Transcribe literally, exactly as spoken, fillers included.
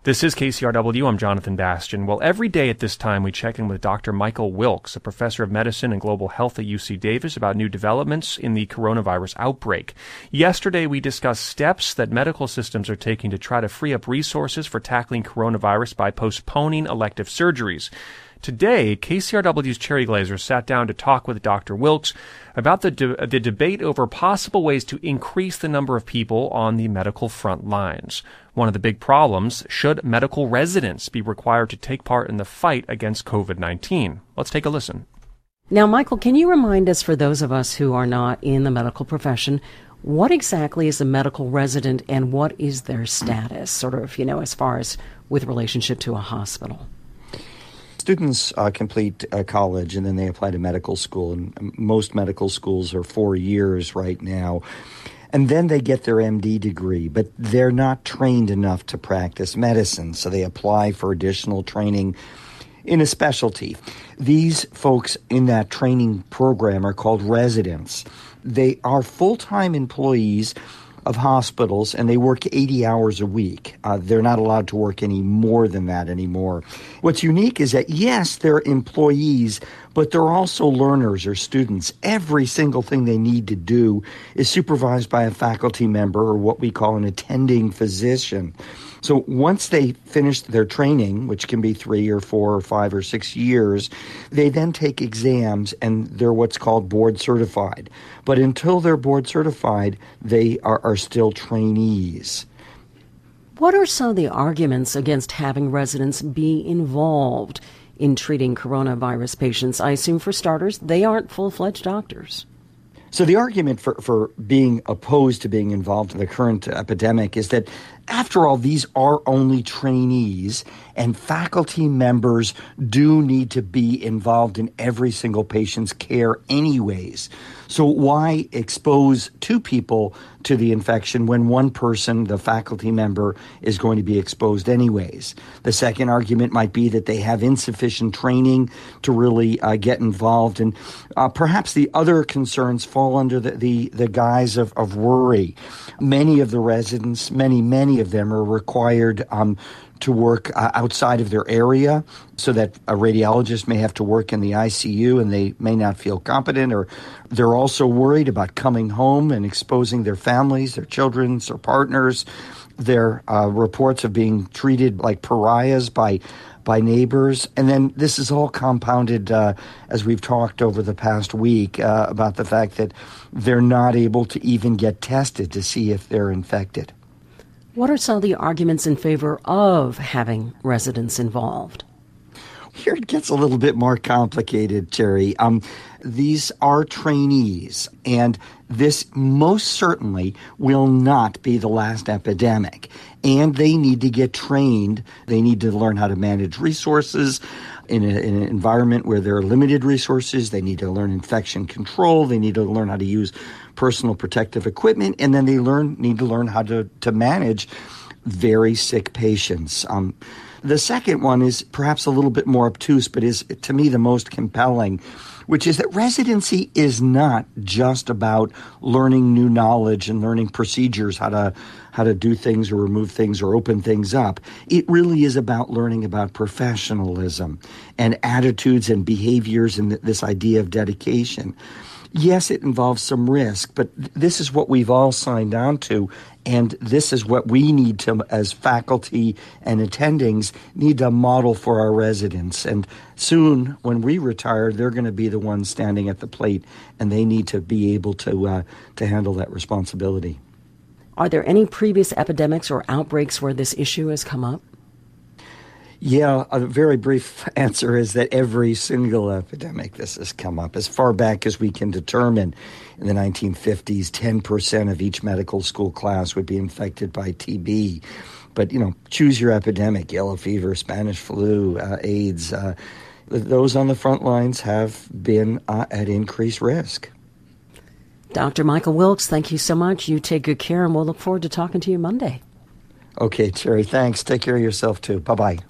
This is K C R W. I'm Jonathan Bastian. Well, every day at this time, we check in with Doctor Michael Wilkes, a professor of medicine and global health at U C Davis, about new developments in the coronavirus outbreak. Yesterday, we discussed steps that medical systems are taking to try to free up resources for tackling coronavirus by postponing elective surgeries. Today, K C R W's Cherry Glazer sat down to talk with Doctor Wilkes about the de- the debate over possible ways to increase the number of people on the medical front lines. One of the big problems, should medical residents be required to take part in the fight against covid nineteen? Let's take a listen. Now, Michael, can you remind us, for those of us who are not in the medical profession, what exactly is a medical resident and what is their status, sort of, you know, as far as with relationship to a hospital? Students uh, complete uh, college and then they apply to medical school, and most medical schools are four years right now. And then they get their M D degree, but they're not trained enough to practice medicine, so they apply for additional training in a specialty. These folks in that training program are called residents. They are full-time employees of hospitals, and they work eighty hours a week. Uh, they're not allowed to work any more than that anymore. What's unique is that, yes, they're employees, but they're also learners or students. Every single thing they need to do is supervised by a faculty member, or what we call an attending physician. So once they finish their training, which can be three or four or five or six years, they then take exams, and they're what's called board certified. But until they're board certified, they are, are still trainees. What are some of the arguments against having residents be involved in treating coronavirus patients? I assume, for starters, they aren't full-fledged doctors. So the argument for, for being opposed to being involved in the current epidemic is that, after all, these are only trainees, and faculty members do need to be involved in every single patient's care anyways. So why expose two people to the infection when one person, the faculty member, is going to be exposed anyways? The second argument might be that they have insufficient training to really uh, get involved. And uh, perhaps the other concerns fall under the, the, the guise of, of worry. Many of the residents, many, many of them are required um, to work uh, outside of their area, so that a radiologist may have to work in the I C U and they may not feel competent, or they're also worried about coming home and exposing their families, their children, their partners. Their uh, reports of being treated like pariahs by by neighbors. And then this is all compounded, uh, as we've talked over the past week, uh, about the fact that they're not able to even get tested to see if they're infected. What are some of the arguments in favor of having residents involved? Here it gets a little bit more complicated, Terry. Um, these are trainees, and this most certainly will not be the last epidemic. And they need to get trained. They need to learn how to manage resources in, a, in an environment where there are limited resources. They need to learn infection control. They need to learn how to use personal protective equipment. And then they learn need to learn how to, to manage very sick patients. Um, the second one is perhaps a little bit more obtuse, but is, to me, the most compelling, which is that residency is not just about learning new knowledge and learning procedures, how to how to do things or remove things or open things up. It really is about learning about professionalism and attitudes and behaviors and th- this idea of dedication. Yes, it involves some risk, but th- this is what we've all signed on to, and this is what we need to, as faculty and attendings, need to model for our residents. And soon, when we retire, they're going to be the ones standing at the plate, and they need to be able to uh, to handle that responsibility. Are there any previous epidemics or outbreaks where this issue has come up? Yeah, a very brief answer is that every single epidemic this has come up. As far back as we can determine, in the nineteen fifties, ten percent of each medical school class would be infected by T B. But, you know, choose your epidemic: yellow fever, Spanish flu, uh, AIDS. Uh, those on the front lines have been uh, at increased risk. Doctor Michael Wilkes, thank you so much. You take good care, and we'll look forward to talking to you Monday. Okay, Cherry, thanks. Take care of yourself, too. Bye-bye.